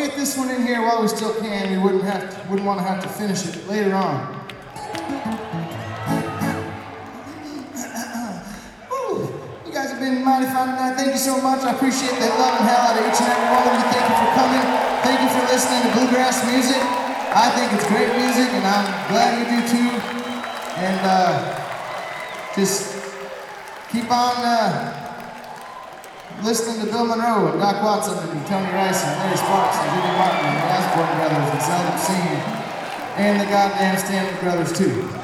get this one in here while we still can. We wouldn't want to have to finish it later on. You guys have been mighty fun tonight. Thank you so much. I appreciate the love and hell out of each and every one of you. Thank you for coming. Thank you for listening to bluegrass music. I think it's great music, and I'm glad you do too. And just keep on listening to Bill Monroe and Doc Watson and Tony Rice and Larry Sparks and Jimmy Martin and the Osborne Brothers and Seldom Seen and the goddamn Stanley Brothers too.